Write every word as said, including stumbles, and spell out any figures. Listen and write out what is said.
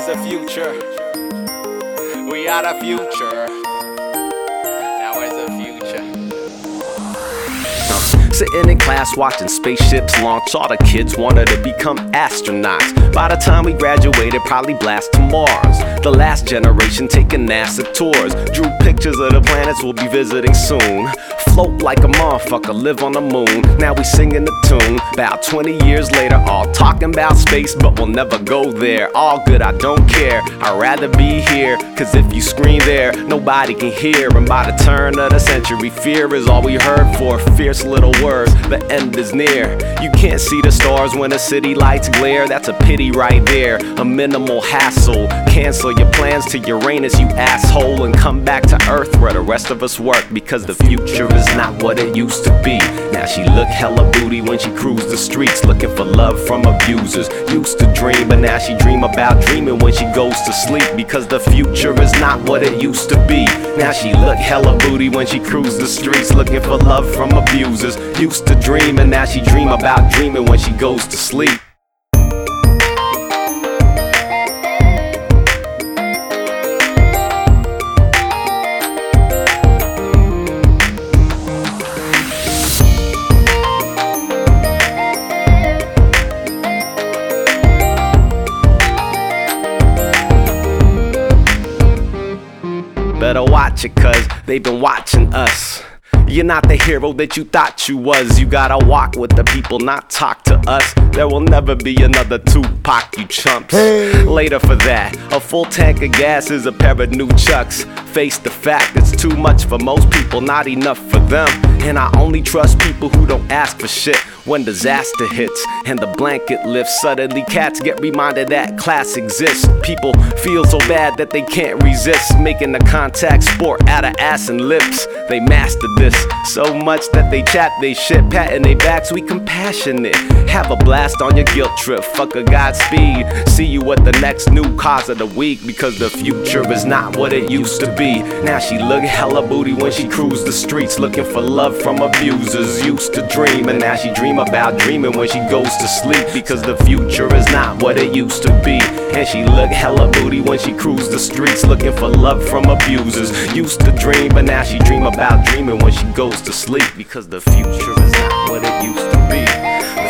is the future. We are the future. Now where's the future? Sitting in class watching spaceships launch, all the kids wanted to become astronauts. By the time we graduated, probably blast to Mars. The last generation taking NASA tours, drew pictures of the planets we'll be visiting soon. Float like a motherfucker, live on the moon. Now we singing the tune. About twenty years later, all talking about space, but we'll never go there. All good, I don't care, I'd rather be here. Cause if you scream there, nobody can hear. And by the turn of the century, fear is all we heard for. Fierce little words, the end is near. You can't see the stars when the city lights glare. That's a pity right there, a minimal hassle. Cancel your plans to Uranus, you asshole, and come back to Earth where the rest of us work. Because the future is not what it used to be. Now she look hella booty when she cruise the streets, looking for love from abusers. Used to dream, but now she dream about dreaming when she goes to sleep. Because the future is not what it used to be. Now she look hella booty when she cruise the streets, looking for love from abusers. Used to dream, and now she dream about dreaming when she goes to sleep. Better watch it, cause they've been watching us. You're not the hero that you thought you was. You gotta walk with the people, not talk to us. There will never be another Tupac, you chumps. Hey. Later for that, a full tank of gas is a pair of new Chucks. Face the fact, it's too much for most people, not enough for them. And I only trust people who don't ask for shit. When disaster hits and the blanket lifts, suddenly cats get reminded that class exists. People feel so bad that they can't resist, making the contact sport out of ass and lips. They mastered this so much that they chat they shit, patting their backs, we compassionate. Have a blast on your guilt trip, fuck a Godspeed. See you at the next new cause of the week. Because the future is not what it used to be. Now she look hella booty when she cruise the streets, looking for love from abusers. Used to dream, and now she dream about dreaming when she goes to sleep. Because the future is not what it used to be. And she look hella booty when she cruise the streets, looking for love from abusers. Used to dream, but now she dream about dreaming when she goes to sleep. Because the future is not what it used to be.